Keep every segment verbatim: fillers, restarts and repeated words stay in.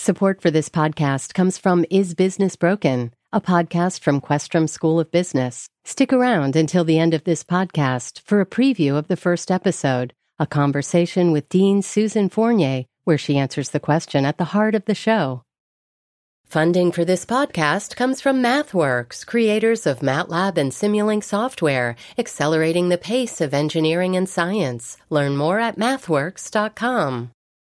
Support for this podcast comes from Is Business Broken, a podcast from Questrom School of Business. Stick around until the end of this podcast for a preview of the first episode, a conversation with Dean Susan Fournier, where she answers the question at the heart of the show. Funding for this podcast comes from MathWorks, creators of MATLAB and Simulink software, accelerating the pace of engineering and science. Learn more at mathworks dot com.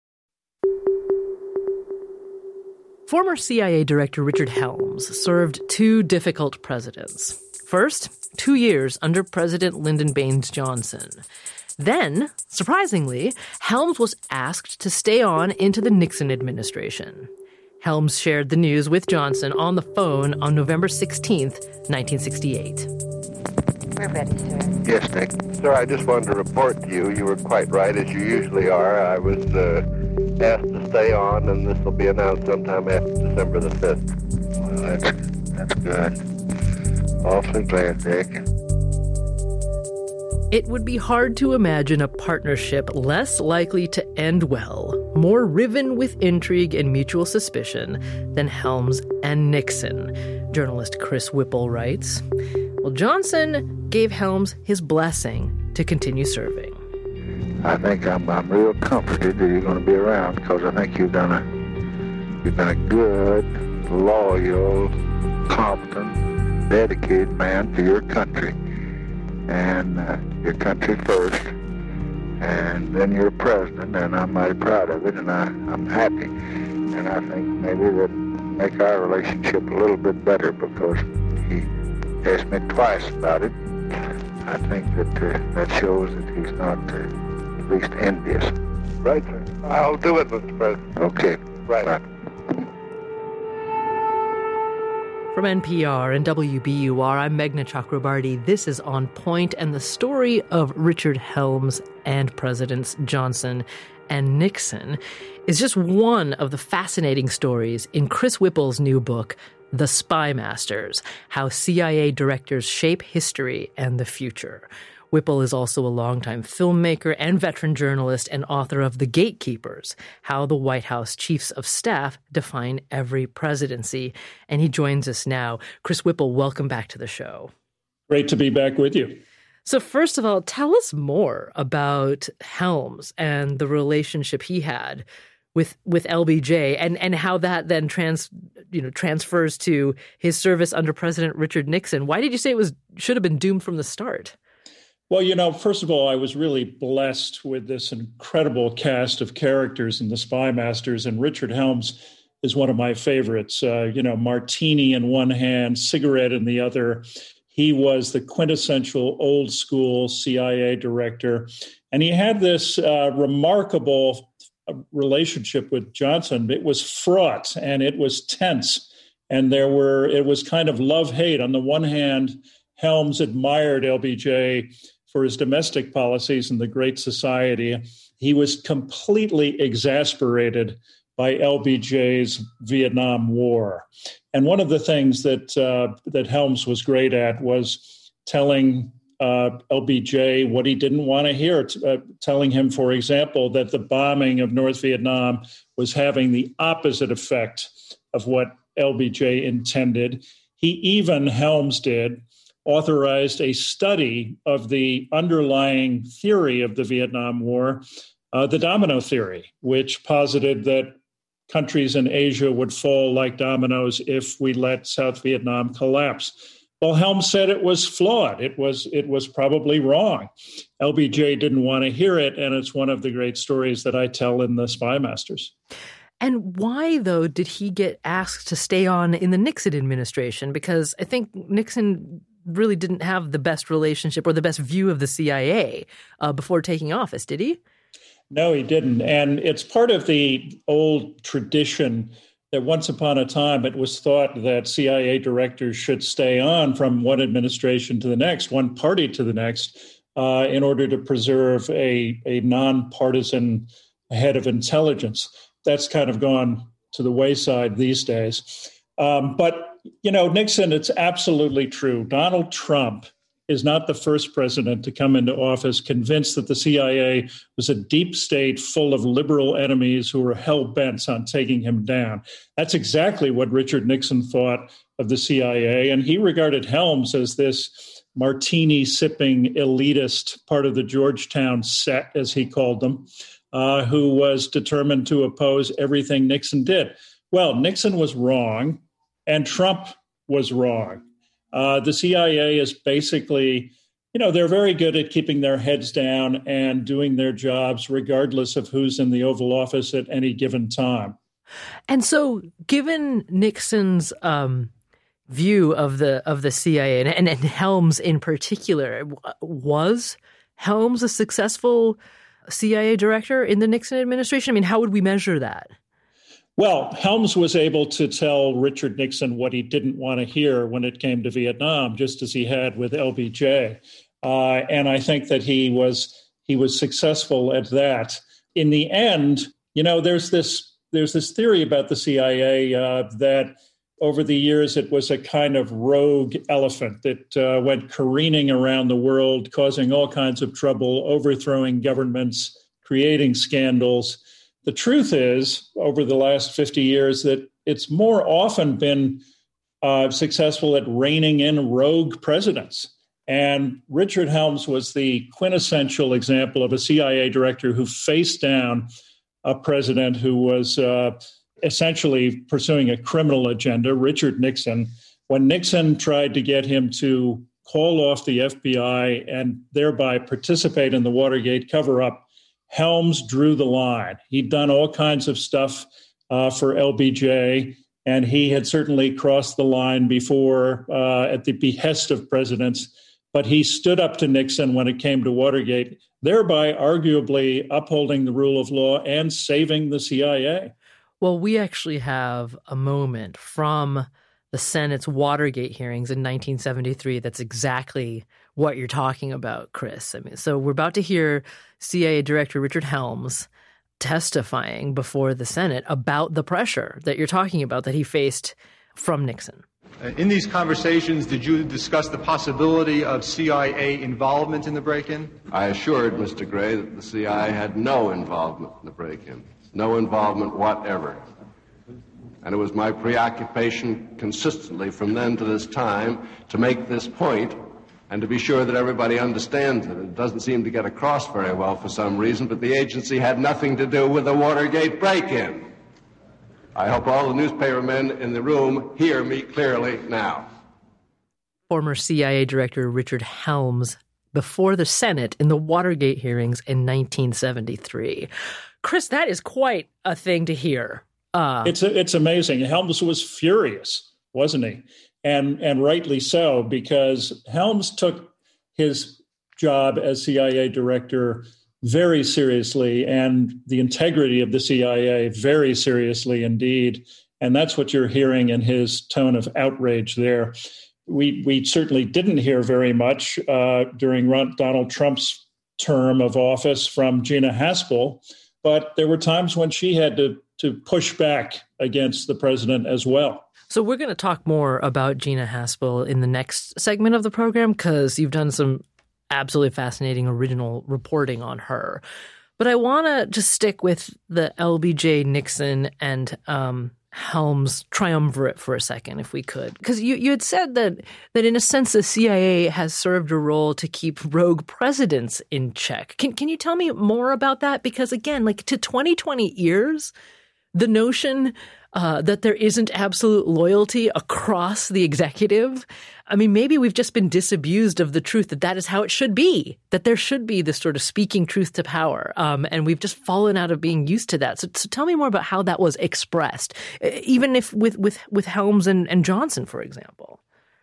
Former C I A Director Richard Helms served two difficult presidents. First, two years under President Lyndon Baines Johnson. Then, surprisingly, Helms was asked to stay on into the Nixon administration. Helms shared the news with Johnson on the phone on November sixteenth, nineteen sixty-eight. We're ready, sir. Yes, Nick. Sir, I just wanted to report to you, you were quite right, as you usually are. I was uh, asked to stay on, and this will be announced sometime after December the fifth. Well, that's, that's good. Awfully glad, Dick. It would be hard to imagine a partnership less likely to end well, more riven with intrigue and mutual suspicion than Helms and Nixon, journalist Chris Whipple writes. Well, Johnson gave Helms his blessing to continue serving. I think I'm I'm real comforted that you're going to be around, because I think you've done a you've been a good, loyal, competent, dedicated man to your country, and uh, your country first, and then you're president, and I'm mighty proud of it, and I I'm happy, and I think maybe that make our relationship a little bit better, because he asked me twice about it. I think that uh, that shows that he's not. Uh, At least envious. Right, sir. I'll do it, Mister President. Okay. Right. right. From N P R and W B U R, I'm Meghna Chakrabarty. This is On Point, and the story of Richard Helms and Presidents Johnson and Nixon is just one of the fascinating stories in Chris Whipple's new book, The Spy Masters: How C I A Directors Shape History and the Future. Whipple is also a longtime filmmaker and veteran journalist and author of The Gatekeepers: How the White House Chiefs of Staff Define Every Presidency. And he joins us now. Chris Whipple, welcome back to the show. Great to be back with you. So first of all, tell us more about Helms and the relationship he had with with L B J, and, and how that then trans you know transfers to his service under President Richard Nixon. Why did you say it was should have been doomed from the start? Well, you know, first of all, I was really blessed with this incredible cast of characters in The Spy Masters, and Richard Helms is one of my favorites. Uh, you know, martini in one hand, cigarette in the other. He was the quintessential old school C I A director, and he had this uh, remarkable relationship with Johnson. It was fraught and it was tense, and there were it was kind of love-hate. On the one hand, Helms admired L B J for his domestic policies in the Great Society. He was completely exasperated by L B J's Vietnam War. And one of the things that uh, that Helms was great at was telling uh, L B J what he didn't want to hear, uh, telling him, for example, that the bombing of North Vietnam was having the opposite effect of what L B J intended. He even, Helms did, authorized a study of the underlying theory of the Vietnam War, uh, the domino theory, which posited that countries in Asia would fall like dominoes if we let South Vietnam collapse. Well, Helms said it was flawed. It was it was probably wrong. L B J didn't want to hear it, and it's one of the great stories that I tell in The Spy Masters. And why, though, did he get asked to stay on in the Nixon administration? Because I think Nixon really didn't have the best relationship or the best view of the C I A uh, before taking office, did he? No, he didn't. And it's part of the old tradition that once upon a time it was thought that C I A directors should stay on from one administration to the next, one party to the next, uh, in order to preserve a, a nonpartisan head of intelligence. That's kind of gone to the wayside these days. Um, but, you know, Nixon, it's absolutely true. Donald Trump is not the first president to come into office convinced that the C I A was a deep state full of liberal enemies who were hell-bent on taking him down. That's exactly what Richard Nixon thought of the C I A, and he regarded Helms as this martini-sipping elitist part of the Georgetown set, as he called them, uh, who was determined to oppose everything Nixon did. Well, Nixon was wrong, and Trump was wrong. Uh, the C I A is basically, you know, they're very good at keeping their heads down and doing their jobs regardless of who's in the Oval Office at any given time. And so given Nixon's um, view of the of the C I A and, and, and Helms in particular, was Helms a successful C I A director in the Nixon administration? I mean, how would we measure that? Well, Helms was able to tell Richard Nixon what he didn't want to hear when it came to Vietnam, just as he had with L B J. Uh, and I think that he was he was successful at that. In the end, you know, there's this there's this theory about the C I A uh, that over the years it was a kind of rogue elephant that uh, went careening around the world, causing all kinds of trouble, overthrowing governments, creating scandals. The truth is, over the last fifty years, that it's more often been uh, successful at reining in rogue presidents. And Richard Helms was the quintessential example of a C I A director who faced down a president who was uh, essentially pursuing a criminal agenda, Richard Nixon. When Nixon tried to get him to call off the F B I and thereby participate in the Watergate cover-up, Helms drew the line. He'd done all kinds of stuff uh, for L B J, and he had certainly crossed the line before uh, at the behest of presidents, but he stood up to Nixon when it came to Watergate, thereby arguably upholding the rule of law and saving the C I A. Well, we actually have a moment from the Senate's Watergate hearings in nineteen seventy-three that's exactly what you're talking about, Chris. I mean, so we're about to hear C I A Director Richard Helms testifying before the Senate about the pressure that you're talking about that he faced from Nixon. In these conversations, did you discuss the possibility of C I A involvement in the break-in? I assured Mister Gray that the C I A had no involvement in the break-in, no involvement whatever. And it was my preoccupation consistently from then to this time to make this point and to be sure that everybody understands it. It doesn't seem to get across very well for some reason, but the agency had nothing to do with the Watergate break-in. I hope all the newspaper men in the room hear me clearly now. Former C I A Director Richard Helms before the Senate in the Watergate hearings in nineteen seventy-three. Chris, that is quite a thing to hear. Uh, it's it's amazing. Helms was furious, wasn't he? And and rightly so, because Helms took his job as C I A director very seriously, and the integrity of the C I A very seriously indeed. And that's what you're hearing in his tone of outrage there. We we certainly didn't hear very much uh, during Donald Trump's term of office from Gina Haspel, but there were times when she had to to push back against the president as well. So we're going to talk more about Gina Haspel in the next segment of the program because you've done some absolutely fascinating original reporting on her. But I want to just stick with the L B J, Nixon, and um, Helms triumvirate for a second, if we could. Because you, you had said that that in a sense the C I A has served a role to keep rogue presidents in check. Can can you tell me more about that? Because again, like to twenty twenty ears, the notion uh, that there isn't absolute loyalty across the executive, I mean, maybe we've just been disabused of the truth that that is how it should be, that there should be this sort of speaking truth to power. Um, and we've just fallen out of being used to that. So, so tell me more about how that was expressed, even if with, with, with Helms and, and Johnson, for example.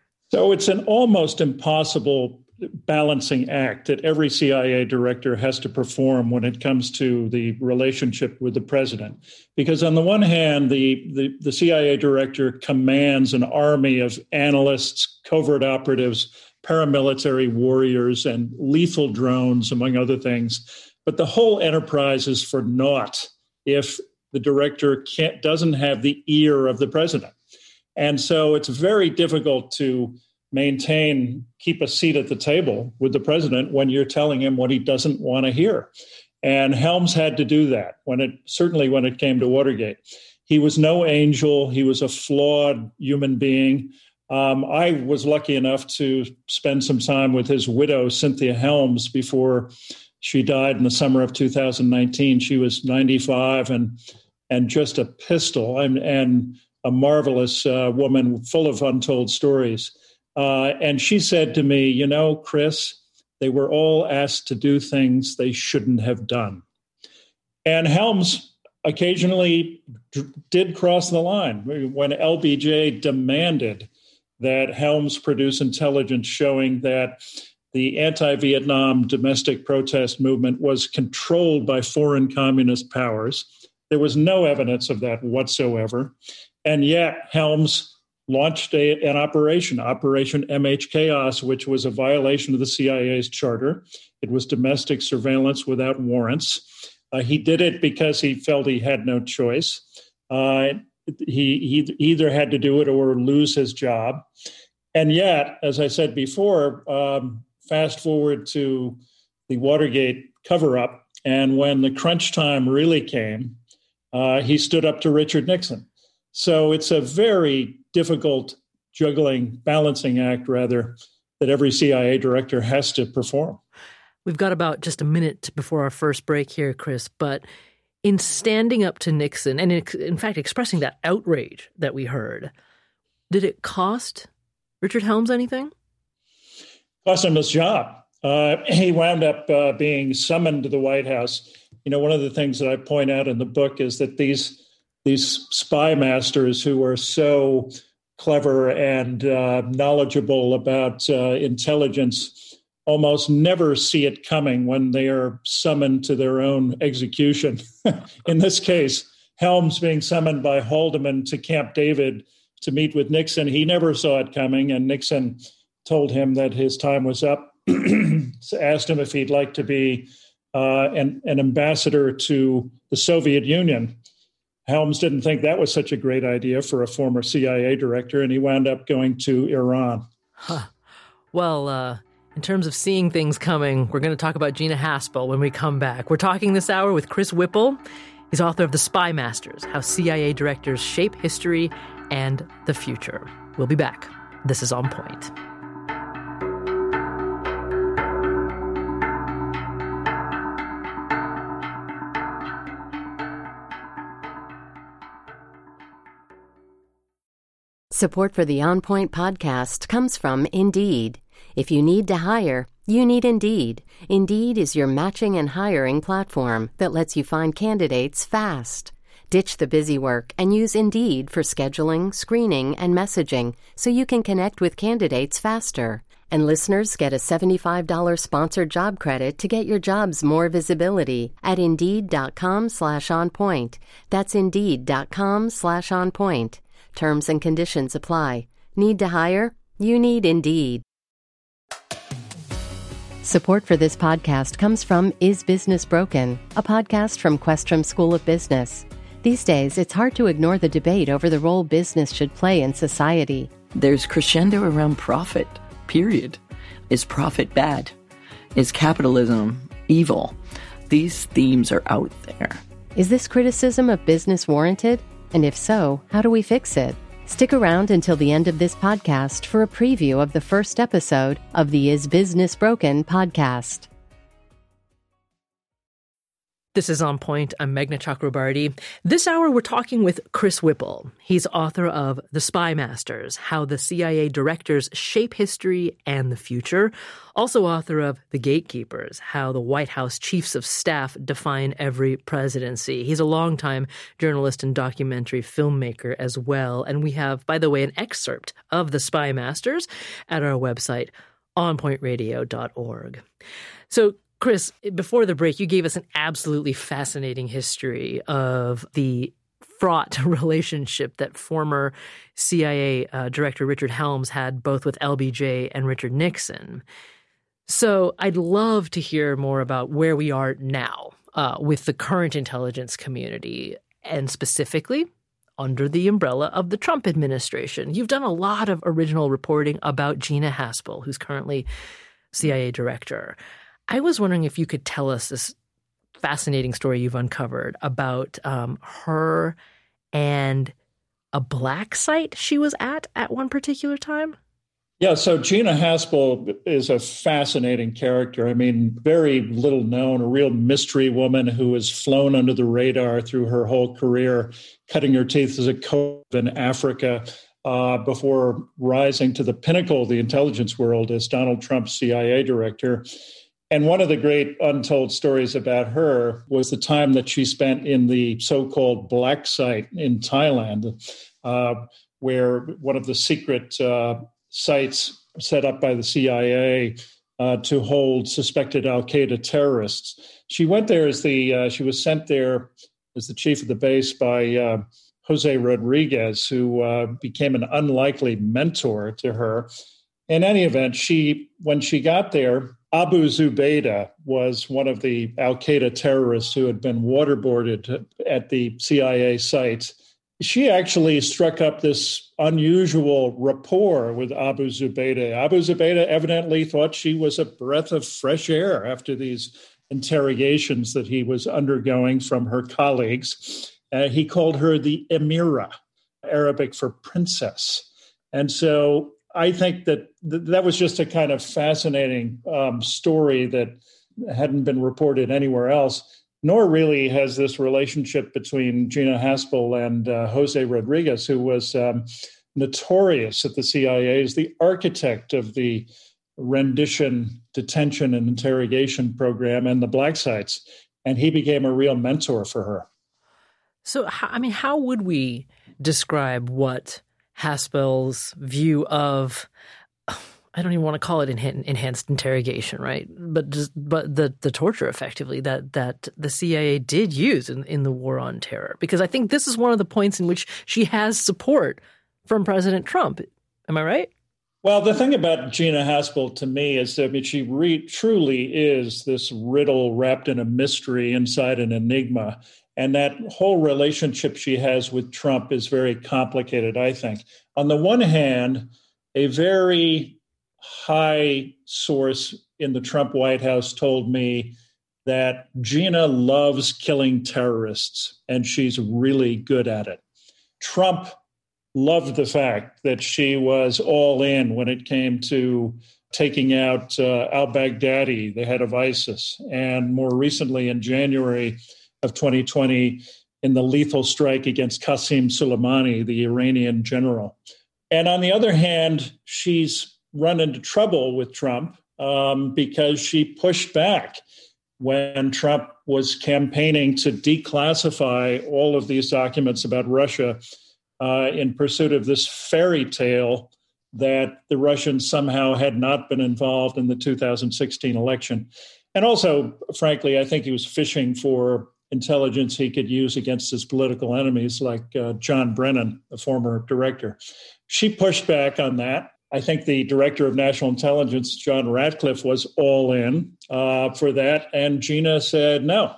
So it's an almost impossible balancing act that every C I A director has to perform when it comes to the relationship with the president. Because on the one hand, the, the, the C I A director commands an army of analysts, covert operatives, paramilitary warriors, and lethal drones, among other things. But the whole enterprise is for naught if the director can't, doesn't have the ear of the president. And so it's very difficult to maintain, keep a seat at the table with the president when you're telling him what he doesn't want to hear. And Helms had to do that when it, certainly when it came to Watergate. He was no angel. He was a flawed human being. Um, I was lucky enough to spend some time with his widow, Cynthia Helms, before she died in the summer of two thousand nineteen. She was ninety-five and and just a pistol and, and a marvelous uh, woman full of untold stories. Uh, and she said to me, you know, Chris, they were all asked to do things they shouldn't have done. And Helms occasionally d- did cross the line. When L B J demanded that Helms produce intelligence showing that the anti-Vietnam domestic protest movement was controlled by foreign communist powers, there was no evidence of that whatsoever. And yet Helms launched a, an operation, Operation M H Chaos, which was a violation of the C I A's charter. It was domestic surveillance without warrants. Uh, he did it because he felt he had no choice. Uh, he, he either had to do it or lose his job. And yet, as I said before, um, fast forward to the Watergate cover-up, and when the crunch time really came, uh, he stood up to Richard Nixon. So it's a very difficult juggling, balancing act, rather, that every C I A director has to perform. We've got about just a minute before our first break here, Chris, but in standing up to Nixon and in fact expressing that outrage that we heard, did it cost Richard Helms anything? Cost him his job. Uh, he wound up uh, being summoned to the White House. You know, one of the things that I point out in the book is that these these spy masters who are so clever and uh, knowledgeable about uh, intelligence almost never see it coming when they are summoned to their own execution. In this case, Helms being summoned by Haldeman to Camp David to meet with Nixon, he never saw it coming, and Nixon told him that his time was up, asked him if he'd like to be uh, an, an ambassador to the Soviet Union. Helms didn't think that was such a great idea for a former C I A director, and he wound up going to Iran. Huh. Well, uh, in terms of seeing things coming, we're going to talk about Gina Haspel when we come back. We're talking this hour with Chris Whipple. He's author of The Spy Masters, How C I A Directors Shape History and the Future. We'll be back. This is On Point. Support for the On Point podcast comes from Indeed. If you need to hire, you need Indeed. Indeed is your matching and hiring platform that lets you find candidates fast. Ditch the busy work and use Indeed for scheduling, screening, and messaging so you can connect with candidates faster. And listeners get a seventy-five dollars sponsored job credit to get your jobs more visibility at Indeed.com slash on point. That's Indeed.com slash on point. Terms and conditions apply. Need to hire? You need Indeed. Support for this podcast comes from Is Business Broken, a podcast from Questrom School of Business. These days, it's hard to ignore the debate over the role business should play in society. There's crescendo around profit, period. Is profit bad? Is capitalism evil? These themes are out there. Is this criticism of business warranted? And if so, how do we fix it? Stick around until the end of this podcast for a preview of the first episode of the Is Business Broken podcast. This is On Point. I'm Meghna Chakrabarty. This hour, we're talking with Chris Whipple. He's author of The Spy Masters, How the C I A Directors Shape History and the Future. Also author of The Gatekeepers, How the White House Chiefs of Staff Define Every Presidency. He's a longtime journalist and documentary filmmaker as well. And we have, by the way, an excerpt of The Spy Masters at our website, on point radio dot org. So, Chris, before the break, you gave us an absolutely fascinating history of the fraught relationship that former C I A uh, Director Richard Helms had both with L B J and Richard Nixon. So I'd love to hear more about where we are now uh, with the current intelligence community, and specifically under the umbrella of the Trump administration. You've done a lot of original reporting about Gina Haspel, who's currently C I A director. I was wondering if you could tell us this fascinating story you've uncovered about um, her and a black site she was at at one particular time. Yeah, so Gina Haspel is a fascinating character. I mean, very little known, a real mystery woman who has flown under the radar through her whole career, cutting her teeth as a coach in Africa uh, before rising to the pinnacle of the intelligence world as Donald Trump's C I A director. And one of the great untold stories about her was the time that she spent in the so-called black site in Thailand, uh, where one of the secret uh, sites set up by the C I A uh, to hold suspected al-Qaeda terrorists. She went there as the, uh, she was sent there as the chief of the base by uh, Jose Rodriguez, who uh, became an unlikely mentor to her. In any event, she, when she got there, Abu Zubaydah was one of the al-Qaeda terrorists who had been waterboarded at the C I A site. She actually struck up this unusual rapport with Abu Zubaydah. Abu Zubaydah evidently thought she was a breath of fresh air after these interrogations that he was undergoing from her colleagues. Uh, he called her the Emira, Arabic for princess. And so I think that th- that was just a kind of fascinating um, story that hadn't been reported anywhere else. Nor really has this relationship between Gina Haspel and uh, Jose Rodriguez, who was um, notorious at the C I A as the architect of the rendition, detention, and interrogation program and the black sites. And he became a real mentor for her. So, I mean, how would we describe what Haspel's view of, I don't even want to call it enhanced interrogation, right? But just, but the, the torture effectively that that the C I A did use in, in the war on terror. Because I think this is one of the points in which she has support from President Trump. Am I right? Well, the thing about Gina Haspel to me is that I mean, she re- truly is this riddle wrapped in a mystery inside an enigma. And that whole relationship she has with Trump is very complicated, I think. On the one hand, a very high source in the Trump White House told me that Gina loves killing terrorists and she's really good at it. Trump loved the fact that she was all in when it came to taking out uh, al-Baghdadi, the head of ISIS, and more recently in January of twenty twenty in the lethal strike against Qasem Soleimani, the Iranian general. And on the other hand, she's run into trouble with Trump um, because she pushed back when Trump was campaigning to declassify all of these documents about Russia uh, in pursuit of this fairy tale that the Russians somehow had not been involved in the two thousand sixteen election. And also, frankly, I think he was fishing for intelligence he could use against his political enemies like uh, John Brennan, the former director. She pushed back on that. I think the director of national intelligence, John Ratcliffe, was all in uh, for that. And Gina said no.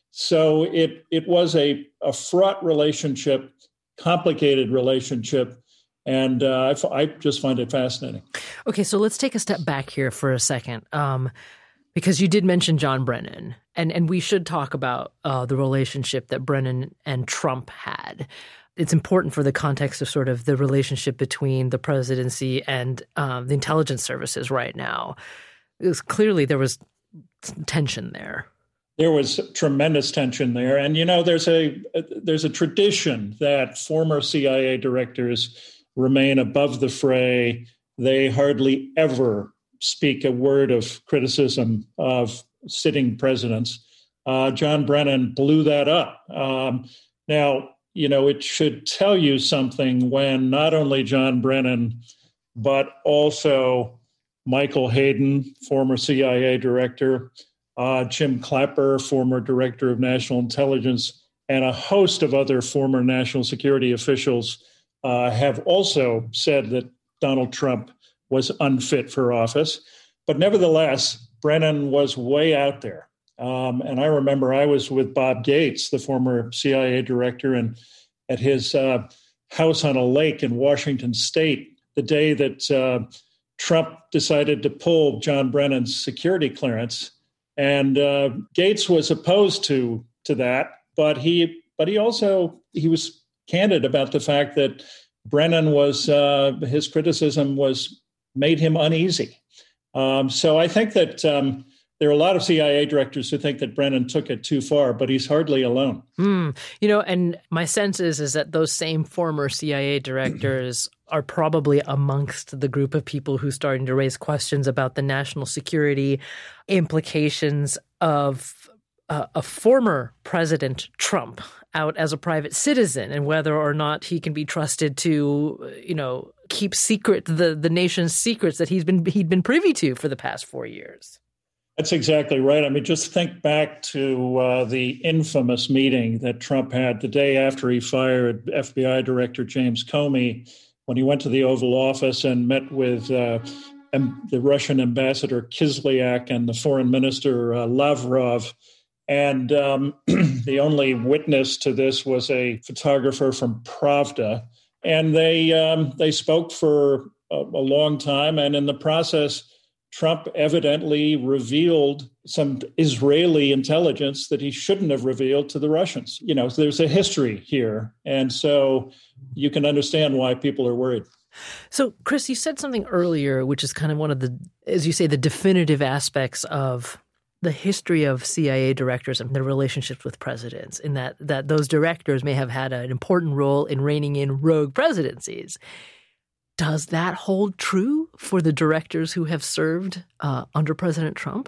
So it it was a, a fraught relationship, complicated relationship. And uh, I, I just find it fascinating. Okay, so let's take a step back here for a second, um, because you did mention John Brennan, and, and we should talk about uh, the relationship that Brennan and Trump had. It's important for the context of sort of the relationship between the presidency and um, the intelligence services right now. It was clearly there was tension there. There was tremendous tension there. And, you know, there's a there's a tradition that former C I A directors remain above the fray. They hardly ever speak a word of criticism of sitting presidents. Uh, John Brennan blew that up. Um, now, you know, it should tell you something when not only John Brennan, but also Michael Hayden, former C I A director, uh, Jim Clapper, former director of national intelligence, and a host of other former national security officials uh, have also said that Donald Trump was unfit for office. But nevertheless, Brennan was way out there. Um, and I remember I was with Bob Gates, the former C I A director, and at his uh, house on a lake in Washington State the day that uh, Trump decided to pull John Brennan's security clearance. And uh, Gates was opposed to to that, but he but he also he was candid about the fact that Brennan was uh, his criticism was made him uneasy. Um, so I think that um, there are a lot of C I A directors who think that Brennan took it too far, but he's hardly alone. Mm. You know, and my sense is, is that those same former C I A directors are probably amongst the group of people who's starting to raise questions about the national security implications of uh, a former President Trump out as a private citizen and whether or not he can be trusted to, you know, keep secret the, the nation's secrets that he's been he'd been privy to for the past four years. That's exactly right. I mean, just think back to uh, the infamous meeting that Trump had the day after he fired F B I Director James Comey, when he went to the Oval Office and met with uh, the Russian ambassador Kislyak and the foreign minister uh, Lavrov. And um, the only witness to this was a photographer from Pravda. And they um, they spoke for a, a long time. And in the process, Trump evidently revealed some Israeli intelligence that he shouldn't have revealed to the Russians. You know, so there's a history here. And so you can understand why people are worried. So, Chris, you said something earlier, which is kind of one of the, as you say, the definitive aspects of the history of C I A directors and their relationships with presidents, in that that those directors may have had an important role in reining in rogue presidencies. Does that hold true for the directors who have served uh, under President Trump?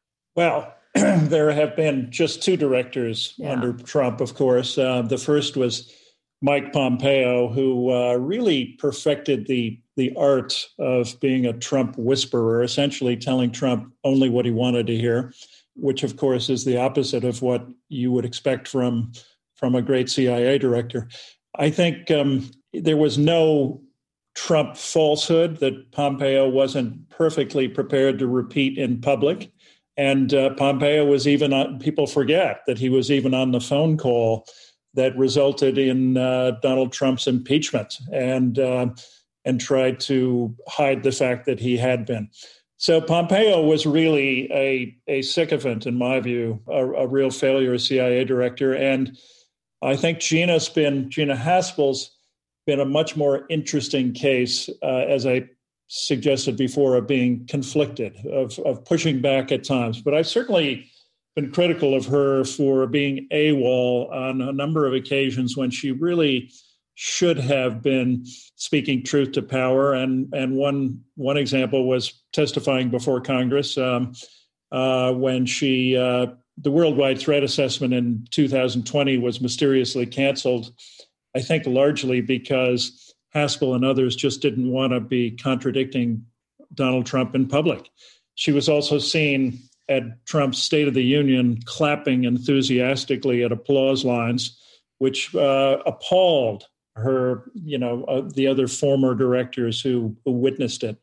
Well, there have been just two directors yeah. under Trump, of course. Uh, the first was Mike Pompeo, who uh, really perfected the the art of being a Trump whisperer, essentially telling Trump only what he wanted to hear, which, of course, is the opposite of what you would expect from, from a great C I A director. I think um, there was no Trump falsehood that Pompeo wasn't perfectly prepared to repeat in public. And uh, Pompeo was even on, people forget that he was even on the phone call that resulted in uh, Donald Trump's impeachment and uh, and tried to hide the fact that he had been. So Pompeo was really a, a sycophant, in my view, a, a real failure as C I A director. And I think Gina's been, Gina Haspel's been a much more interesting case, uh, as I suggested before, of being conflicted, of, of pushing back at times. But I've certainly been critical of her for being AWOL on a number of occasions when she really should have been speaking truth to power. And and one one example was testifying before Congress um, uh, when she, uh, the worldwide threat assessment in two thousand twenty was mysteriously canceled, I think largely because Haspel and others just didn't want to be contradicting Donald Trump in public. She was also seen at Trump's State of the Union clapping enthusiastically at applause lines, which uh, appalled her, you know, uh, the other former directors who, who witnessed it.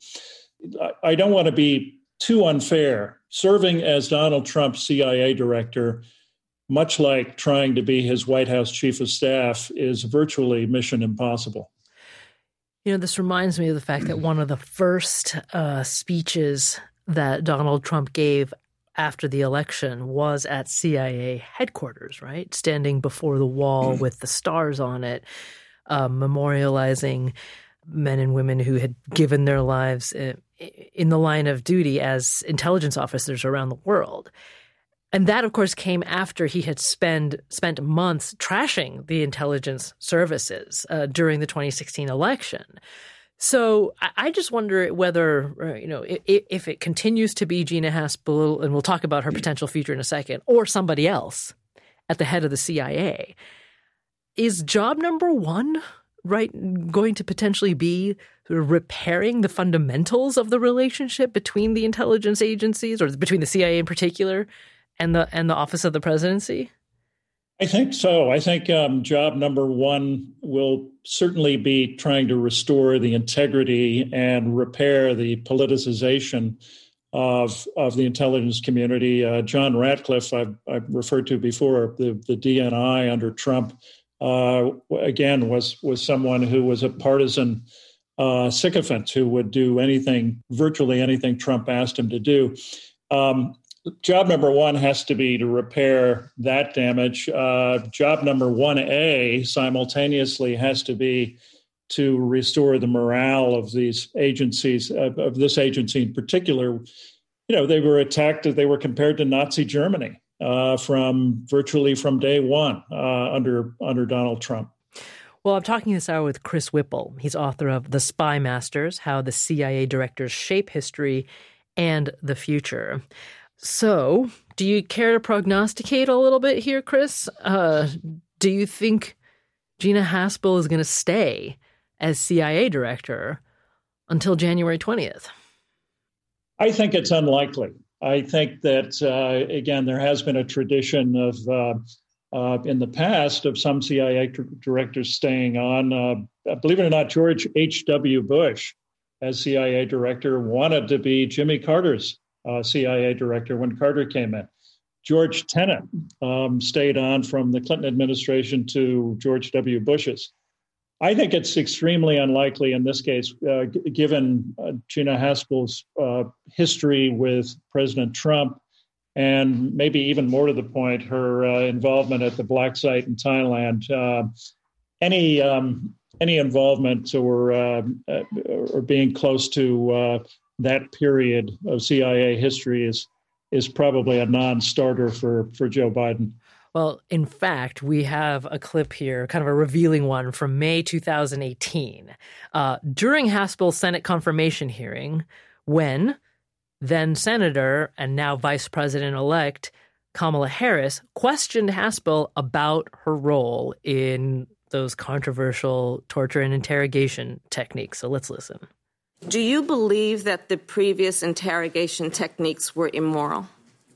I, I don't want to be too unfair. Serving as Donald Trump's C I A director, much like trying to be his White House chief of staff, is virtually mission impossible. You know, this reminds me of the fact that one of the first uh, speeches that Donald Trump gave after the election was at C I A headquarters, right? Standing before the wall with the stars on it, uh, memorializing men and women who had given their lives in the line of duty as intelligence officers around the world. And that, of course, came after he had spend, spent months trashing the intelligence services uh, during the twenty sixteen election. So I just wonder whether, you know, if, if it continues to be Gina Haspel, and we'll talk about her potential future in a second, or somebody else at the head of the C I A, is job number one, right, going to potentially be sort of repairing the fundamentals of the relationship between the intelligence agencies, or between the C I A in particular, and the and the Office of the Presidency? I think so. I think um, job number one will certainly be trying to restore the integrity and repair the politicization of of the intelligence community. Uh, John Ratcliffe, I've, I've referred to before, the, the D N I under Trump, uh, again, was was someone who was a partisan uh, sycophant who would do anything, virtually anything Trump asked him to do. Um, job number one has to be to repair that damage. Uh, job number one A simultaneously has to be to restore the morale of these agencies, of, of this agency in particular. You know, they were attacked, they were compared to Nazi Germany uh, from virtually from day one uh, under under Donald Trump. Well, I'm talking this hour with Chris Whipple. He's author of The Spy Masters, How the C I A Directors Shape History and the Future. So, do you care to prognosticate a little bit here, Chris? Uh, do you think Gina Haspel is going to stay as C I A director until January twentieth? I think it's unlikely. I think that, uh, again, there has been a tradition of, uh, uh, in the past, of some C I A t- directors staying on. Uh, believe it or not, George H W. Bush, as C I A director, wanted to be Jimmy Carter's uh, C I A director when Carter came in. George Tenet um, stayed on from the Clinton administration to George W. Bush's. I think it's extremely unlikely in this case, uh, g- given uh, Gina Haspel's uh, history with President Trump, and maybe even more to the point, her uh, involvement at the black site in Thailand. Uh, any um, any involvement or uh, or being close to uh, that period of C I A history is is probably a non-starter for for Joe Biden. Well, in fact, we have a clip here, kind of a revealing one from May two thousand eighteen. Uh, during Haspel's Senate confirmation hearing, when then Senator and now Vice President-elect Kamala Harris questioned Haspel about her role in those controversial torture and interrogation techniques. So let's listen. Do you believe that the previous interrogation techniques were immoral?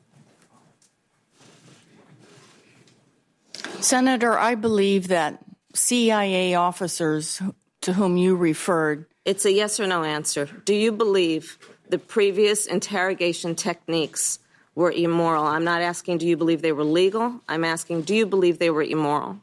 Senator, I believe that C I A officers to whom you referred. It's a yes or no answer. Do you believe the previous interrogation techniques were immoral? I'm not asking, do you believe they were legal? I'm asking, do you believe they were immoral?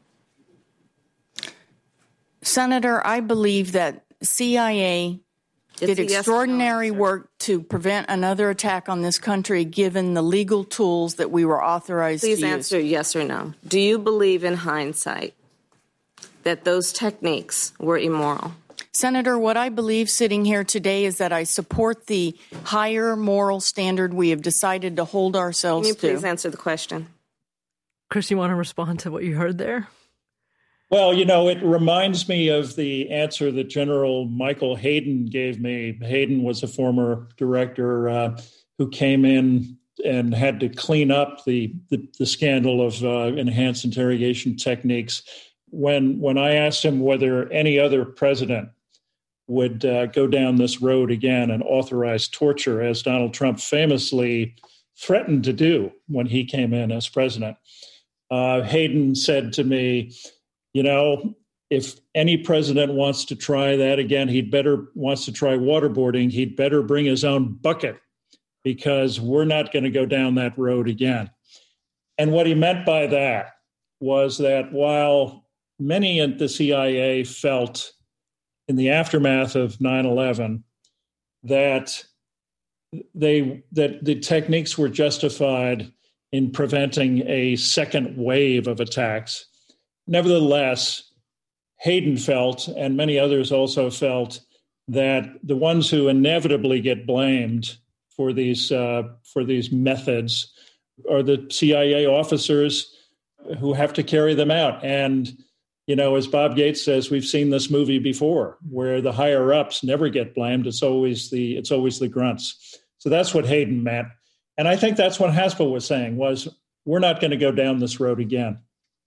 Senator, I believe that C I A It's did a yes extraordinary or no work to prevent another attack on this country, given the legal tools that we were authorized Please to use. answer yes or no. Do you believe in hindsight that those techniques were immoral? Senator, what I believe sitting here today is that I support the higher moral standard we have decided to hold ourselves Can you please to. answer the question? Chris, you want to respond to what you heard there? Well, you know, it reminds me of the answer that General Michael Hayden gave me. Hayden was a former director uh, who came in and had to clean up the the, the scandal of uh, enhanced interrogation techniques. When when I asked him whether any other president would uh, go down this road again and authorize torture, as Donald Trump famously threatened to do when he came in as president, uh, Hayden said to me, you know, if any president wants to try that again, he'd better wants to try waterboarding, he'd better bring his own bucket, because we're not going to go down that road again. And what he meant by that was that while many at the C I A felt in the aftermath of nine eleven that they that the techniques were justified in preventing a second wave of attacks, nevertheless, Hayden felt, and many others also felt, that the ones who inevitably get blamed for these uh, for these methods are the C I A officers who have to carry them out. And, you know, as Bob Gates says, we've seen this movie before, where the higher ups never get blamed. It's always the it's always the grunts. So that's what Hayden meant. And I think that's what Haspel was saying, was we're not going to go down this road again.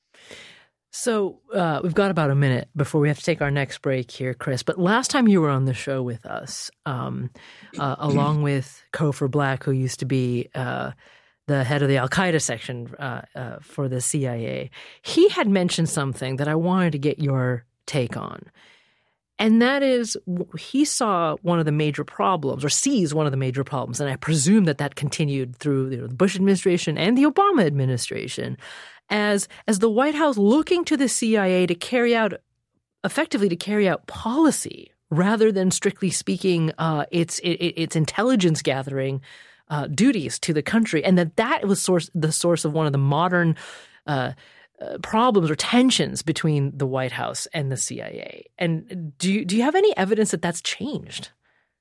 So uh, we've got about a minute before we have to take our next break here, Chris. But last time you were on the show with us, um, uh, along with Cofer Black, who used to be uh, the head of the Al-Qaeda section uh, uh, for the C I A, he had mentioned something that I wanted to get your take on. And that is, he saw one of the major problems, or sees one of the major problems, and I presume that that continued through, you know, the Bush administration and the Obama administration, as as the White House looking to the C I A to carry out, effectively to carry out policy, rather than strictly speaking, uh, its it, its intelligence gathering uh, duties to the country, and that that was source the source of one of the modern uh, uh, problems or tensions between the White House and the C I A. And do you, do you have any evidence that that's changed?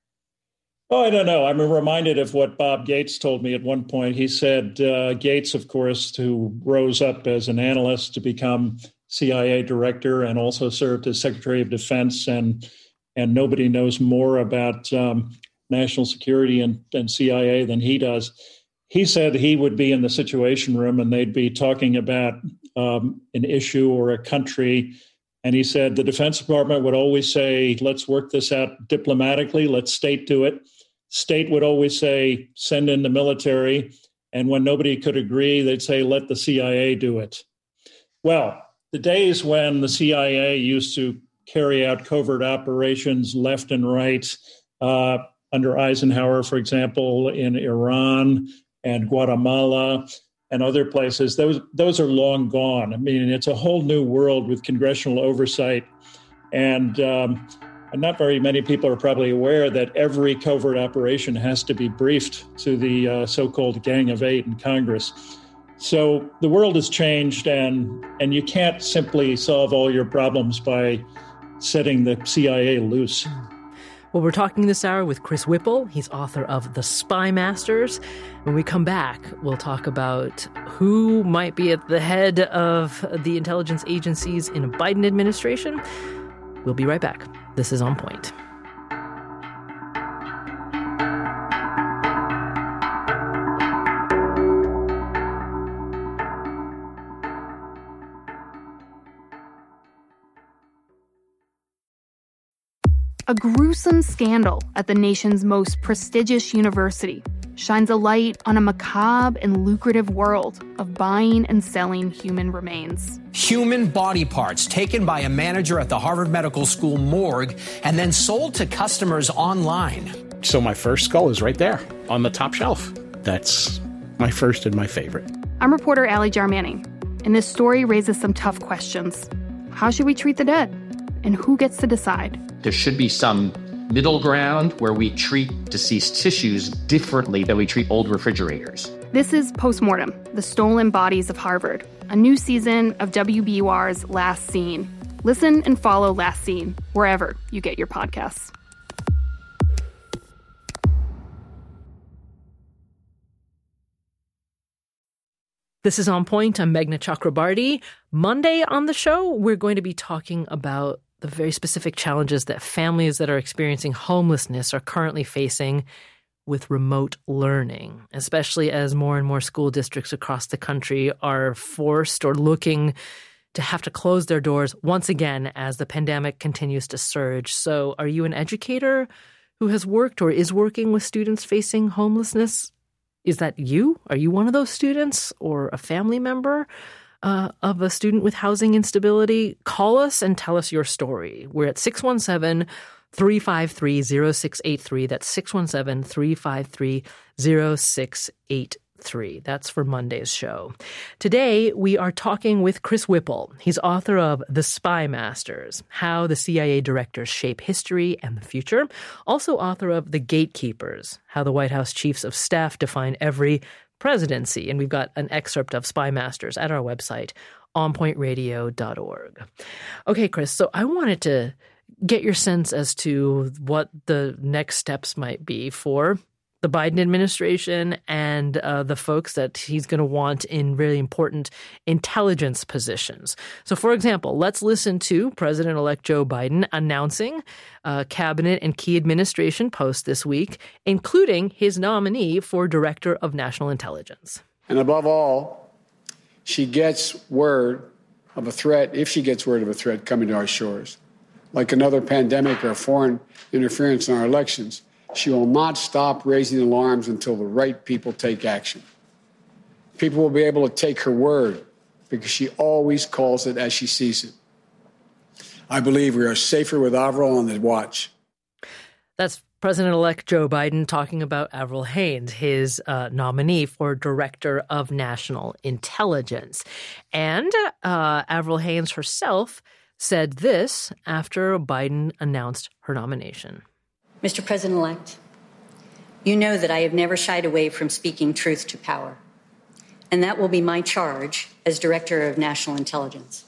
Oh, I don't know. I'm reminded of what Bob Gates told me at one point. He said uh, Gates, of course, who rose up as an analyst to become C I A director and also served as Secretary of Defense, and and nobody knows more about um, national security and, and C I A than he does. He said he would be in the Situation Room and they'd be talking about um, an issue or a country. And he said the Defense Department would always say, let's work this out diplomatically. Let state do it. State would always say, send in the military. And when nobody could agree, they'd say, let the C I A do it. Well, the days when the C I A used to carry out covert operations left and right, uh, under Eisenhower, for example, in Iran and Guatemala and other places, those those are long gone. I mean, it's a whole new world with congressional oversight. And um, not very many people are probably aware that every covert operation has to be briefed to the uh, so-called Gang of Eight in Congress. So the world has changed, and and you can't simply solve all your problems by setting the C I A loose. Well, we're talking this hour with Chris Whipple. He's author of The Spy Masters. When we come back, we'll talk about who might be at the head of the intelligence agencies in a Biden administration. We'll be right back. This is On Point. A gruesome scandal at the nation's most prestigious university shines a light on a macabre and lucrative world of buying and selling human remains. Human body parts taken by a manager at the Harvard Medical School morgue and then sold to customers online. So my first skull is right there on the top shelf. That's my first and my favorite. I'm reporter Allie Jarmanning, and this story raises some tough questions. How should we treat the dead? And who gets to decide? There should be some middle ground where we treat deceased tissues differently than we treat old refrigerators. This is Postmortem, The Stolen Bodies of Harvard, a new season of W B U R's Last Scene. Listen and follow Last Scene wherever you get your podcasts. This is On Point. I'm Meghna Chakrabarty. Monday on the show, we're going to be talking about the very specific challenges that families that are experiencing homelessness are currently facing with remote learning, especially as more and more school districts across the country are forced or looking to have to close their doors once again as the pandemic continues to surge. So are you an educator who has worked or is working with students facing homelessness? Is that you? Are you one of those students or a family member uh, of a student with housing instability? Call us and tell us your story. We're at six one seven, three five three, zero six eight three. That's six one seven, three five three, zero six eight three. That's for Monday's show. Today, we are talking with Chris Whipple. He's author of The Spy Masters, How the C I A Directors Shape History and the Future. Also author of The Gatekeepers, How the White House Chiefs of Staff Define Every Presidency. And we've got an excerpt of Spy Masters at our website, on point radio dot org. Okay, Chris, so I wanted to get your sense as to what the next steps might be for the Biden administration and uh, the folks that he's going to want in really important intelligence positions. So, for example, let's listen to President-elect Joe Biden announcing uh, cabinet and key administration posts this week, including his nominee for Director of National Intelligence. And above all, she gets word of a threat, if she gets word of a threat coming to our shores, like another pandemic or foreign interference in our elections. She will not stop raising alarms until the right people take action. People will be able to take her word because she always calls it as she sees it. I believe we are safer with Avril on the watch. That's President-elect Joe Biden talking about Avril Haines, his uh, nominee for Director of National Intelligence. And uh, Avril Haines herself said this after Biden announced her nomination. Mister President-elect, you know that I have never shied away from speaking truth to power, and that will be my charge as Director of National Intelligence.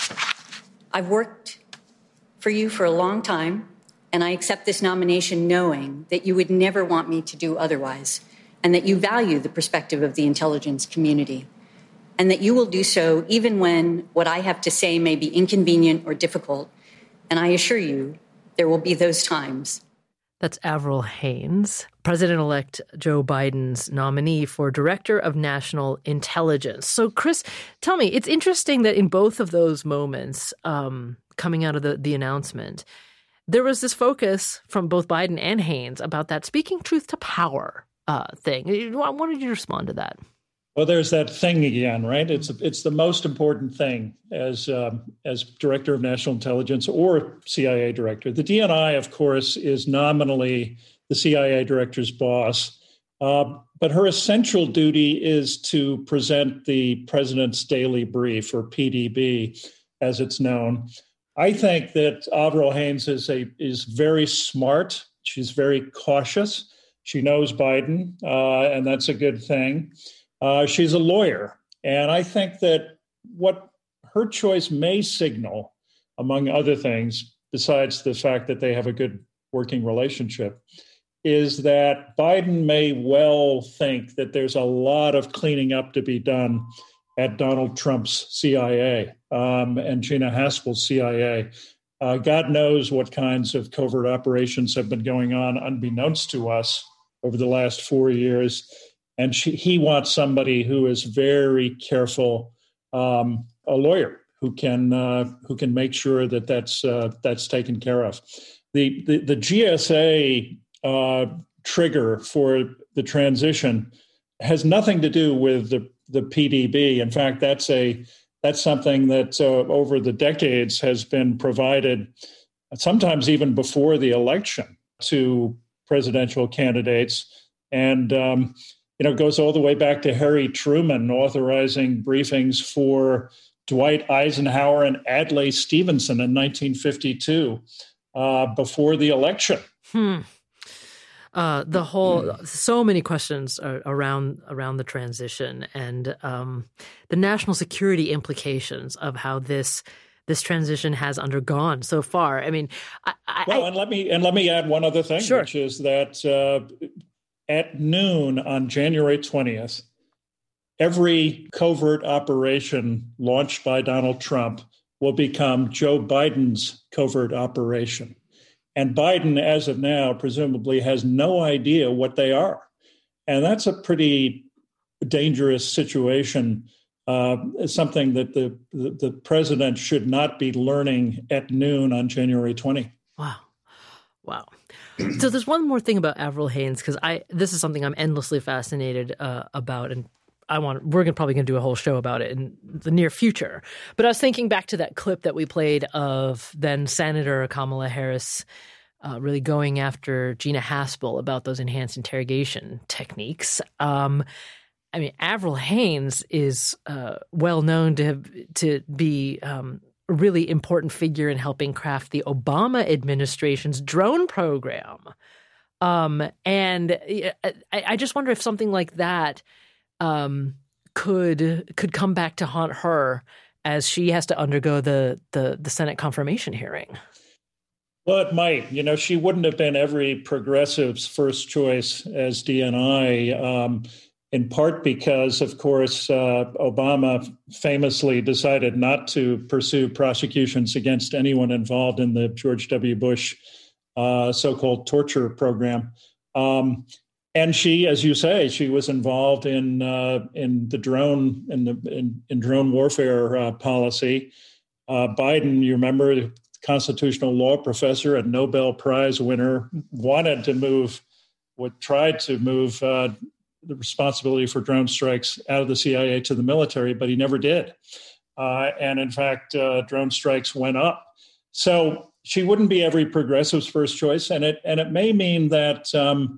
I've worked for you for a long time, and I accept this nomination knowing that you would never want me to do otherwise, and that you value the perspective of the intelligence community, and that you will do so even when what I have to say may be inconvenient or difficult. And I assure you, there will be those times. That's Avril Haines, President-elect Joe Biden's nominee for Director of National Intelligence. So, Chris, tell me, it's interesting that in both of those moments, um, coming out of the, the announcement, there was this focus from both Biden and Haines about that speaking truth to power uh, thing. I wanted you to respond to that. Well, there's that thing again, right? It's it's the most important thing as um, as Director of National Intelligence or C I A Director. The D N I, of course, is nominally the C I A Director's boss, uh, but her essential duty is to present the President's Daily Brief, or P D B, as it's known. I think that Avril Haines is a is very smart. She's very cautious. She knows Biden, uh, and that's a good thing. Uh, she's a lawyer, and I think that what her choice may signal, among other things, besides the fact that they have a good working relationship, is that Biden may well think that there's a lot of cleaning up to be done at Donald Trump's C I A um, and Gina Haspel's C I A. Uh, God knows what kinds of covert operations have been going on unbeknownst to us over the last four years. And she, he wants somebody who is very careful, um, a lawyer who can uh, who can make sure that that's uh, that's taken care of. The the, the G S A uh, trigger for the transition has nothing to do with the the P D B. In fact, that's a that's something that uh, over the decades has been provided, sometimes even before the election, to presidential candidates, and um, you know, it goes all the way back to Harry Truman authorizing briefings for Dwight Eisenhower and Adlai Stevenson in nineteen fifty-two uh, before the election. Hmm. Uh, the whole, so many questions are around around the transition and um, the national security implications of how this this transition has undergone so far. I mean, I, I, well, and let me and let me add one other thing, sure. which is that uh, at noon on January twentieth, every covert operation launched by Donald Trump will become Joe Biden's covert operation. And Biden, as of now, presumably has no idea what they are. And that's a pretty dangerous situation. Uh, it's something that the, the, the president should not be learning at noon on January twentieth. Wow. Wow. So there's one more thing about Avril Haines, because I this is something I'm endlessly fascinated uh, about, and I want we're gonna, probably going to do a whole show about it in the near future. But I was thinking back to that clip that we played of then Senator Kamala Harris uh, really going after Gina Haspel about those enhanced interrogation techniques. Um, I mean, Avril Haines is uh, well known to have, to be um, a really important figure in helping craft the Obama administration's drone program. Um, and I, I just wonder if something like that um, could could come back to haunt her as she has to undergo the, the the Senate confirmation hearing. Well, it might. You know, she wouldn't have been every progressive's first choice as D N I, um, in part because, of course, uh, Obama famously decided not to pursue prosecutions against anyone involved in the George W. Bush uh, so-called torture program. Um, and she, as you say, she was involved in uh, in the drone in the in, in drone warfare uh, policy. Uh, Biden, you remember, the constitutional law professor and Nobel Prize winner, wanted to move, would tried to move uh, the responsibility for drone strikes out of the C I A to the military, but he never did. Uh, and in fact, uh, drone strikes went up. So she wouldn't be every progressive's first choice. And it, and it may mean that um,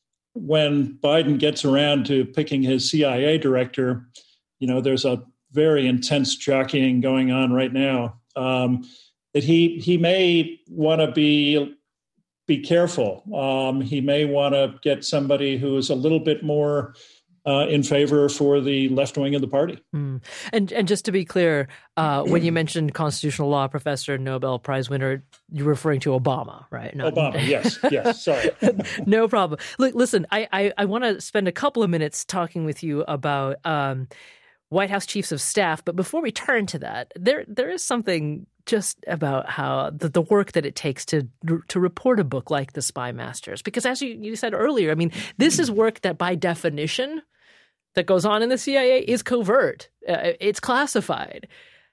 when Biden gets around to picking his C I A director, you know, there's a very intense jockeying going on right now, um, that he he may want to be be careful. Um, he may want to get somebody who is a little bit more uh, in favor for the left wing of the party. Mm. And and just to be clear, uh, when you mentioned constitutional law professor, Nobel Prize winner, you're referring to Obama, right? Not, Obama, yes, yes, sorry. No problem. Look, listen, I, I, I want to spend a couple of minutes talking with you about um, White House chiefs of staff. But before we turn to that, there there is something just about how the, the work that it takes to to report a book like The Spy Masters. Because as you, you said earlier, I mean, this is work that by definition that goes on in the C I A is covert. Uh, it's classified.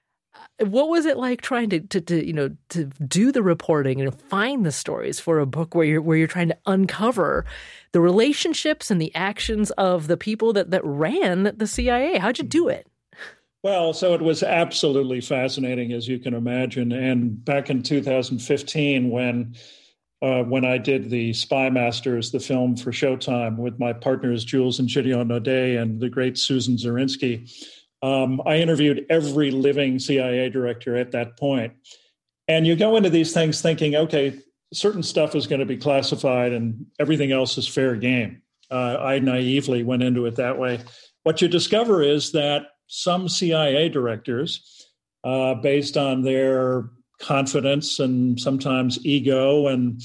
What was it like trying to, to, to, you know, to do the reporting and find the stories for a book where you're where you're trying to uncover the relationships and the actions of the people that, that ran the C I A? How'd you do it? Well, so it was absolutely fascinating, as you can imagine. And back in two thousand fifteen, when uh, when I did the Spy Masters, the film for Showtime, with my partners Jules and Gideon Naudet and the great Susan Zirinsky, um, I interviewed every living C I A director at that point. And you go into these things thinking, okay, certain stuff is going to be classified and everything else is fair game. Uh, I naively went into it that way. What you discover is that some C I A directors, uh, based on their confidence and sometimes ego and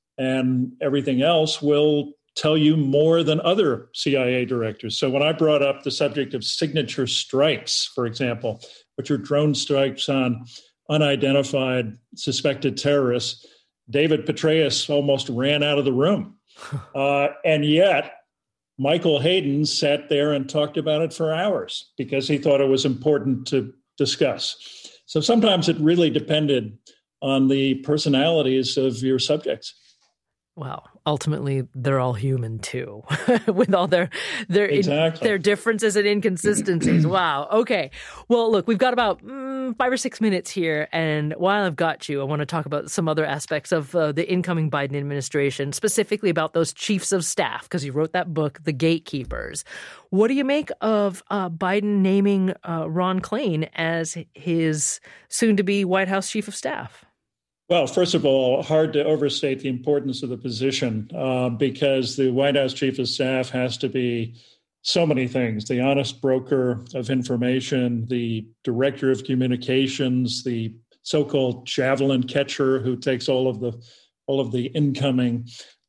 and everything else, will tell you more than other C I A directors. So when I brought up the subject of signature strikes, for example, which are drone strikes on unidentified suspected terrorists, David Petraeus almost ran out of the room. Uh, and yet, Michael Hayden sat there and talked about it for hours because he thought it was important to discuss. So sometimes it really depended on the personalities of your subjects. Wow. Ultimately, they're all human, too, with all their their exactly. their differences and inconsistencies. Wow. Okay. Well, look, we've got about mm, five or six minutes here. And while I've got you, I want to talk about some other aspects of uh, the incoming Biden administration, specifically about those chiefs of staff, because you wrote that book, The Gatekeepers. What do you make of uh, Biden naming uh, Ron Klain as his soon-to-be White House chief of staff? Well, first of all, hard to overstate the importance of the position uh, because the White House chief of staff has to be so many things: the honest broker of information, the director of communications, the so-called javelin catcher who takes all of the all of the incoming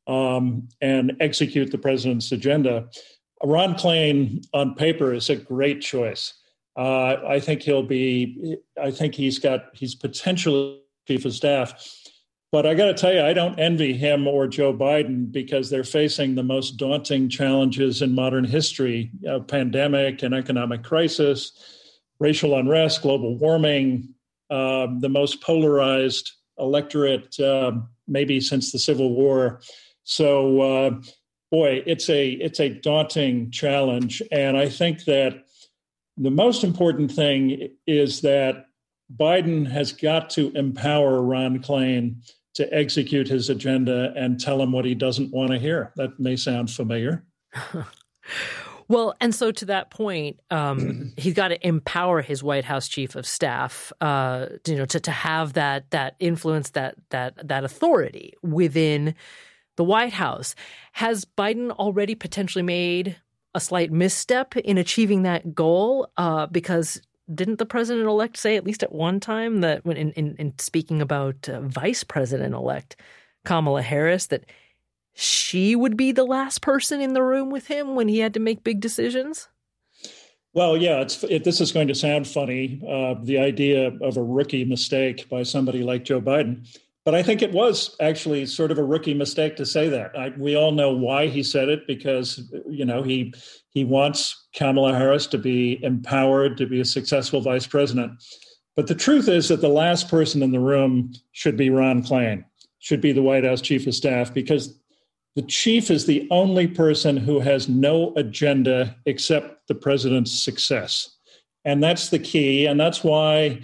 um, and execute the president's agenda. Ron Klain on paper is a great choice. Uh, I think he'll be. I think he's got. He's potentially chief of staff. But I got to tell you, I don't envy him or Joe Biden because they're facing the most daunting challenges in modern history: a pandemic, an economic crisis, racial unrest, global warming, uh, the most polarized electorate uh, maybe since the Civil War. So, uh, boy, it's a it's a daunting challenge. And I think that the most important thing is that Biden has got to empower Ron Klain to execute his agenda and tell him what he doesn't want to hear. That may sound familiar. Well, and so to that point, um, he's got to empower his White House chief of staff, uh, you know, to, to have that that influence, that that that authority within the White House. Has Biden already potentially made a slight misstep in achieving that goal? Uh, because didn't the president-elect say, at least at one time, that when in, in, in speaking about uh, Vice President-elect Kamala Harris, that she would be the last person in the room with him when he had to make big decisions? Well, yeah, it's, it, this is going to sound funny, uh, the idea of a rookie mistake by somebody like Joe Biden. But I think it was actually sort of a rookie mistake to say that. I, we all know why he said it, because, you know, he he wants Kamala Harris to be empowered to be a successful vice president. But the truth is that the last person in the room should be Ron Klain, should be the White House chief of staff, because the chief is the only person who has no agenda except the president's success. And that's the key. And that's why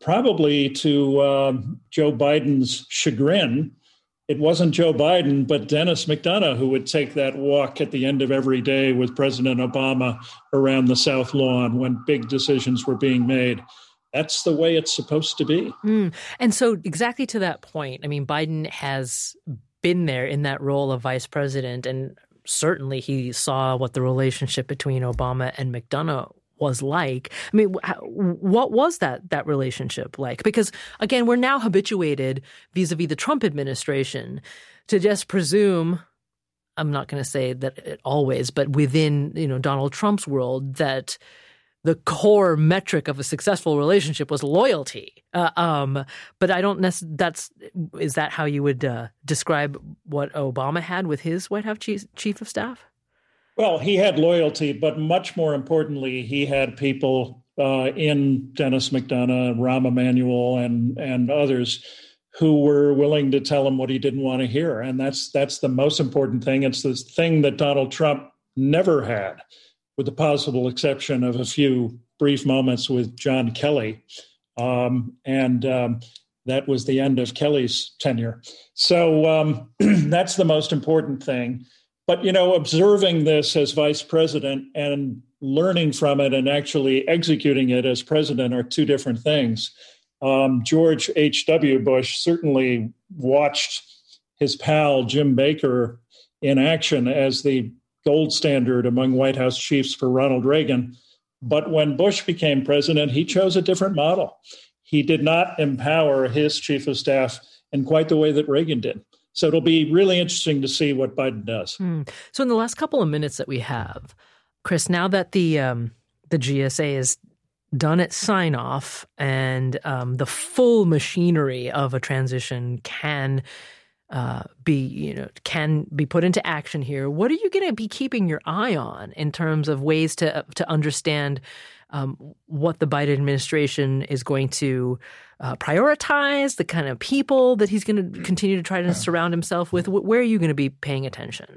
probably to uh, Joe Biden's chagrin, it wasn't Joe Biden, but Dennis McDonough who would take that walk at the end of every day with President Obama around the South Lawn when big decisions were being made. That's the way it's supposed to be. Mm. And so exactly to that point, I mean, Biden has been there in that role of vice president, and certainly he saw what the relationship between Obama and McDonough was like. I mean, what was that that relationship like? Because, again, we're now habituated vis-a-vis the Trump administration to just presume, I'm not going to say that it always, but within, you know, Donald Trump's world, that the core metric of a successful relationship was loyalty. Uh, um, but I don't necessarily, that's, is that how you would uh, describe what Obama had with his White House chief, chief of staff? Well, he had loyalty, but much more importantly, he had people uh, in Dennis McDonough, Rahm Emanuel, and and others who were willing to tell him what he didn't want to hear. And that's that's the most important thing. It's the thing that Donald Trump never had, with the possible exception of a few brief moments with John Kelly. Um, and um, that was the end of Kelly's tenure. So um, that's the most important thing. But, you know, observing this as vice president and learning from it and actually executing it as president are two different things. Um, George H W. Bush certainly watched his pal Jim Baker in action as the gold standard among White House chiefs for Ronald Reagan. But when Bush became president, he chose a different model. He did not empower his chief of staff in quite the way that Reagan did. So it'll be really interesting to see what Biden does. Hmm. So in the last couple of minutes that we have, Chris, now that the um, the G S A is done its sign-off and um, the full machinery of a transition can uh, be, you know, can be put into action here, what are you going to be keeping your eye on in terms of ways to to understand um, what the Biden administration is going to Uh, prioritize, the kind of people that he's going to continue to try to surround himself with? Where are you going to be paying attention?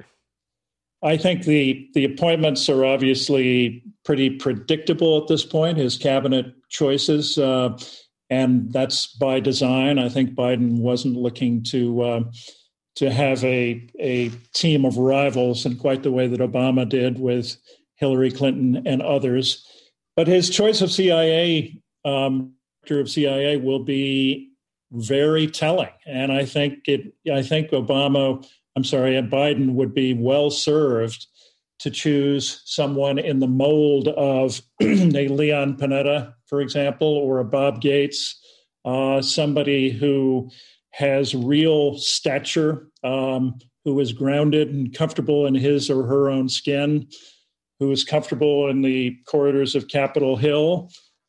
I think the the appointments are obviously pretty predictable at this point, his cabinet choices, uh, and that's by design. I think Biden wasn't looking to uh, to have a, a team of rivals in quite the way that Obama did with Hillary Clinton and others. But his choice of C I A um, of C I A will be very telling. And I think it, I think Obama, I'm sorry, Biden would be well served to choose someone in the mold of a Leon Panetta, for example, or a Bob Gates, uh, somebody who has real stature, um, who is grounded and comfortable in his or her own skin, who is comfortable in the corridors of Capitol Hill,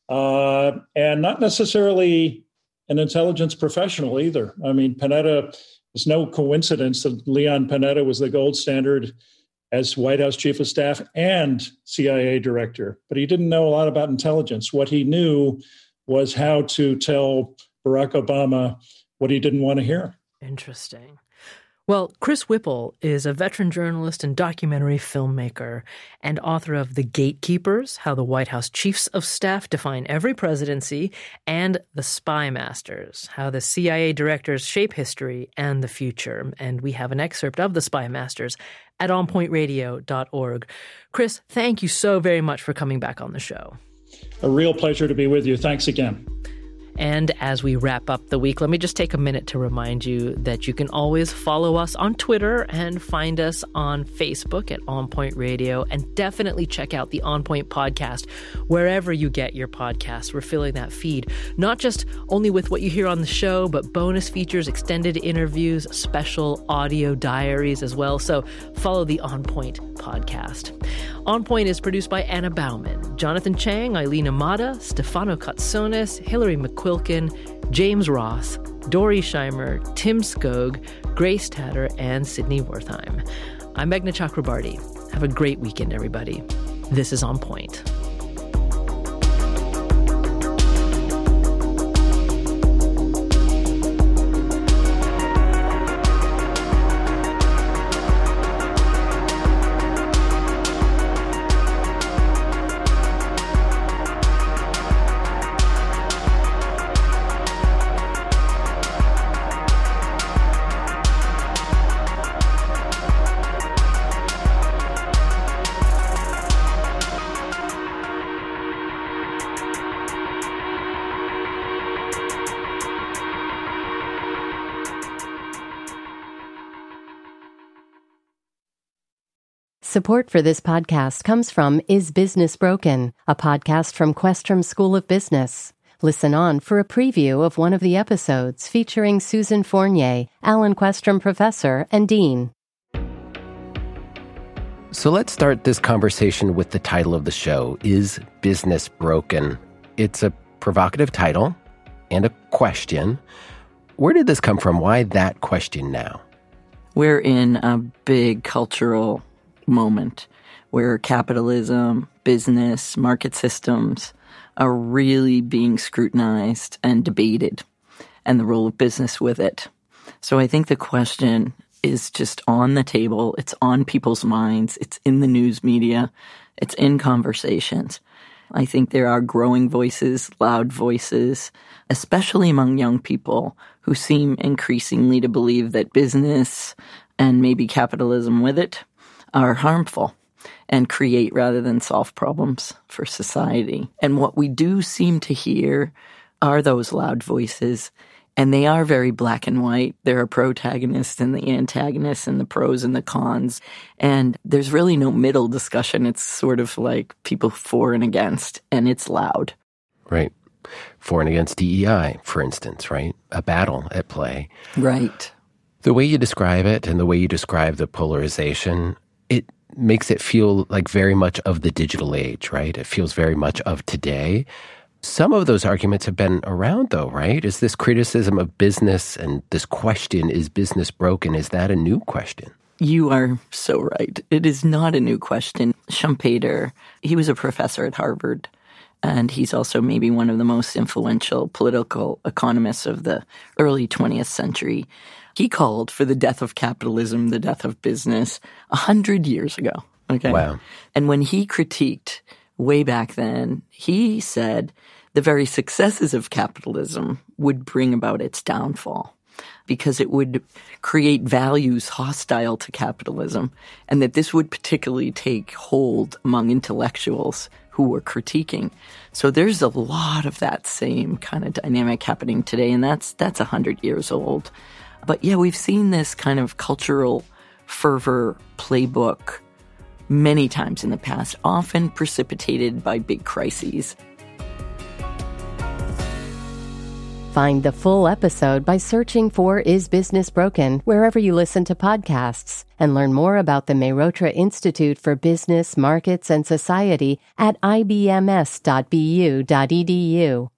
Uh, and not necessarily an intelligence professional either. I mean, Panetta, it's no coincidence that Leon Panetta was the gold standard as White House chief of staff and C I A director, but he didn't know a lot about intelligence. What he knew was how to tell Barack Obama what he didn't want to hear. Interesting. Well, Chris Whipple is a veteran journalist and documentary filmmaker and author of The Gatekeepers, How the White House Chiefs of Staff Define Every Presidency, and The Spy Masters, How the C I A Directors Shape History and the Future. And we have an excerpt of The Spy Masters at on point radio dot org. Chris, thank you so very much for coming back on the show. A real pleasure to be with you. Thanks again. And as we wrap up the week, let me just take a minute to remind you that you can always follow us on Twitter and find us on Facebook at On Point Radio, and definitely check out the On Point podcast wherever you get your podcasts. We're filling that feed, not just only with what you hear on the show, but bonus features, extended interviews, special audio diaries as well. So follow the On Point podcast. On Point is produced by Anna Bauman, Jonathan Chang, Eileen Amata, Stefano Katsonis, Hillary McQuilkin, James Ross, Dory Scheimer, Tim Skog, Grace Tatter, and Sydney Wertheim. I'm Meghna Chakrabarty. Have a great weekend, everybody. This is On Point. Support for this podcast comes from Is Business Broken, a podcast from Questrom School of Business. Listen on for a preview of one of the episodes featuring Susan Fournier, Alan Questrom Professor and Dean. So let's start this conversation with the title of the show, Is Business Broken? It's a provocative title and a question. Where did this come from? Why that question now? We're in a big cultural moment where capitalism, business, market systems are really being scrutinized and debated, and the role of business with it. So I think the question is just on the table. It's on people's minds. It's in the news media. It's in conversations. I think there are growing voices, loud voices, especially among young people who seem increasingly to believe that business and maybe capitalism with it are harmful and create rather than solve problems for society. And what we do seem to hear are those loud voices, and they are very black and white. There are protagonists and the antagonists and the pros and the cons. And there's really no middle discussion. It's sort of like people for and against, and it's loud. Right. For and against D E I, for instance, right? A battle at play. Right. The way you describe it and the way you describe the polarization, it makes it feel like very much of the digital age, right? It feels very much of today. Some of those arguments have been around, though, right? Is this criticism of business and this question, is business broken, is that a new question? You are so right. It is not a new question. Schumpeter, he was a professor at Harvard, and he's also maybe one of the most influential political economists of the early twentieth century. He called for the death of capitalism, the death of business, a hundred years ago. Okay. Wow. And when he critiqued way back then, he said the very successes of capitalism would bring about its downfall because it would create values hostile to capitalism, and that this would particularly take hold among intellectuals who were critiquing. So there's a lot of that same kind of dynamic happening today, and that's that's one hundred years old. But yeah, we've seen this kind of cultural fervor playbook many times in the past, often precipitated by big crises. Find the full episode by searching for Is Business Broken wherever you listen to podcasts, and learn more about the Mehrotra Institute for Business, Markets, and Society at I B M S dot B U dot E D U.